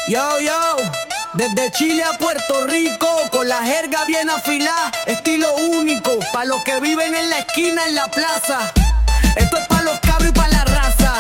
Yo, yo, desde Chile a Puerto Rico, con la jerga bien afilada, estilo único, pa' los que viven en la esquina, en la plaza. Esto es pa' los cabros y pa' la raza.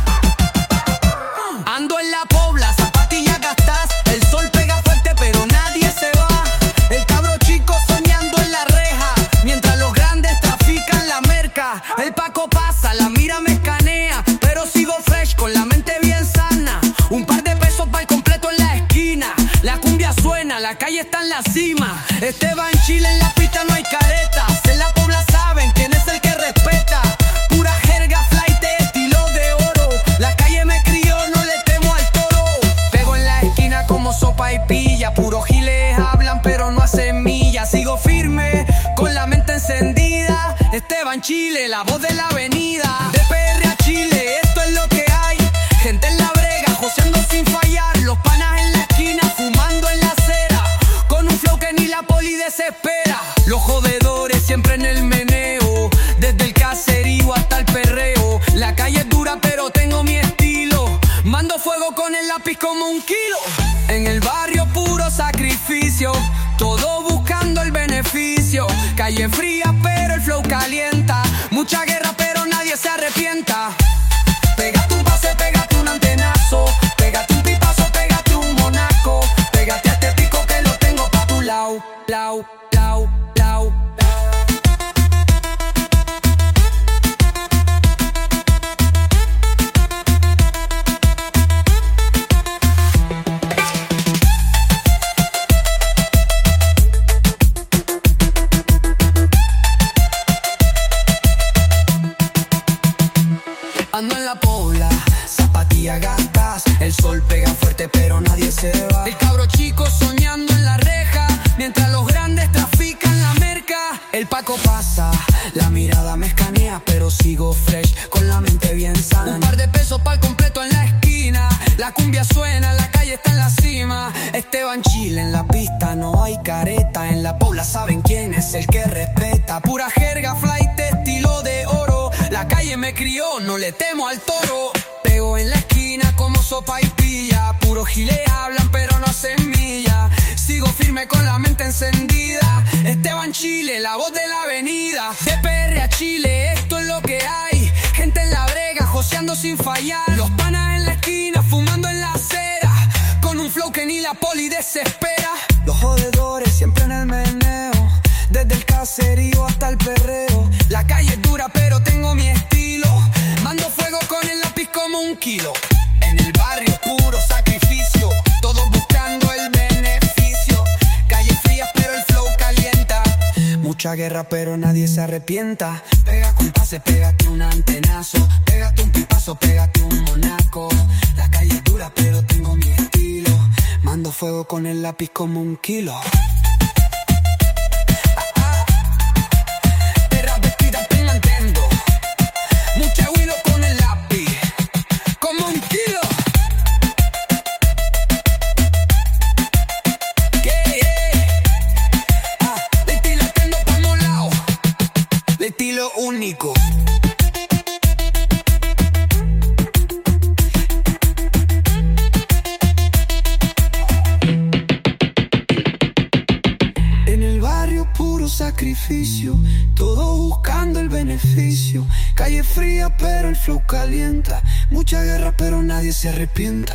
Ando en la pobla, zapatillas gastas, el sol pega fuerte pero nadie se va. El cabro chico soñando en la reja, mientras los grandes trafican la merca. El Paco pasa, la mira me escanea, pero sigo fresh con la mente bien sana. Un par de pesos para el completo en la esquina. La cumbia suena, la calle está en la cima. Esteban Chile en la pista, no hay caretas. En la pobla saben quién es el que respeta. Pura jerga, flight, estilo de oro. La calle me crió, no le temo al toro. Pego en la esquina como sopa y pilla. Puros giles hablan pero no hacen millas. Sigo firme, con la mente encendida. Esteban Chile, la voz de la avenida. De PR a Chile, esto es lo que hay. Gente en la brega, joseando sin fallar. Los panas en la esquina, fumando en la acera, con un flow que ni la poli desespera. Los jodedores siempre en el meneo, desde el caserío hasta el perreo. La calle es dura pero tengo mi estilo. Mando fuego con el lápiz como un kilo. En el barrio puro sacrificio, todo buscando el beneficio. Calle fría pero el flow calienta. Mucha guerra pero nadie se arrepienta. Pégate un pase, pégate un antenazo. Pégate un pipazo, pégate un monaco. Pégate a este pico que lo tengo pa' tu lao, lao, lao, lao. Ando en la pobla, zapatillas gastas, el sol pega fuerte pero nadie se va. El cabro chico soñando en la reja, mientras los grandes trafican la merca. El Paco pasa, la mirada me escanea, pero sigo fresh, con la mente bien sana. Un par de pesos pa'l completo en la esquina, la cumbia suena, la calle está en la cima. Esteban Chile en la pista, no hay careta. En la pobla saben quién es el que respeta. Pura jerga, flight, estilo de oro. La calle me crió, no le temo al toro. Pego en la esquina como sopa y pilla. Puros giles hablan pero no hacen milla. Sigo firme con la mente encendida. Esteban Chile, la voz de la avenida. De PR a Chile, esto es lo que hay. Gente en la brega, joseando sin fallar. Los panas en la esquina, fumando en la acera, con un flow que ni la poli desespera. Los jodedores siempre en el meneo, desde el caserío hasta el perreo. La calle es dura pero tengo mi estilo. Mando fuego con el lápiz como un kilo. En el barrio puro sacrificio, todos buscando el beneficio. Calle fría pero el flow calienta. Mucha guerra pero nadie se arrepienta. Pega con pase, pégate un antenazo. Pégate un pipazo, pégate un monaco. La calle es dura pero tengo mi estilo. Mando fuego con el lápiz como un kilo. Estilo único. En el barrio puro sacrificio, todos buscando el beneficio. Calle fría pero el flow calienta. Mucha guerra pero nadie se arrepienta.